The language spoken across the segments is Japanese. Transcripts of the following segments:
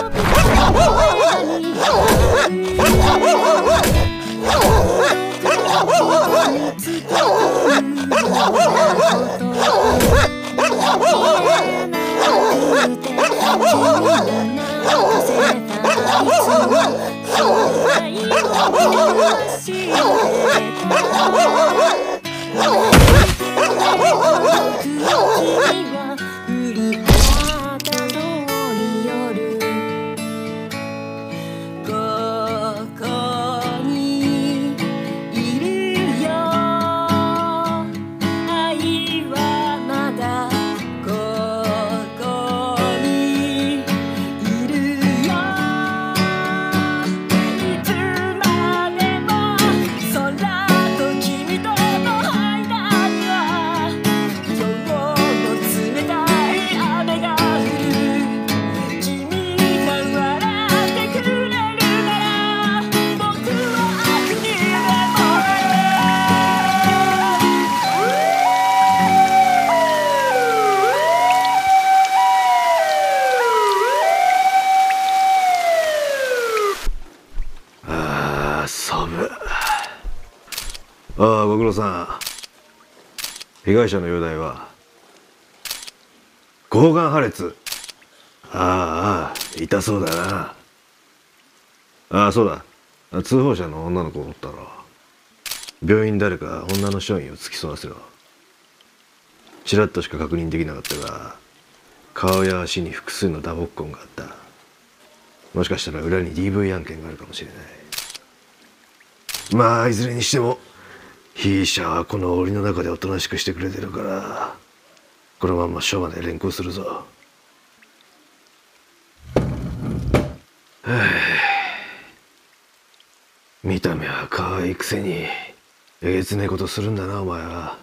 ああ、ご苦労さん。被害者の容体は喉がん破裂。ああ、痛そうだな。ああ、そうだ。通報者の女の子をおったろ。病院誰か女の署員を付き添わせろ。ちらっとしか確認できなかったが、顔や足に複数の打撲痕があった。もしかしたら裏に DV 案件があるかもしれない。まあいずれにしても被疑者はこの檻の中でおとなしくしてくれてるから、このまま署まで連行するぞ。はあ、見た目は可愛いくせにえげつねえことするんだな、お前は。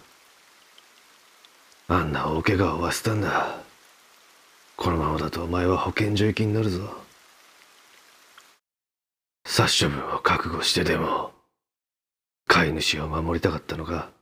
あんな大怪我を負わせたんだ。このままだとお前は保健所行きになるぞ。殺処分を覚悟してでも飼い主を守りたかったのか。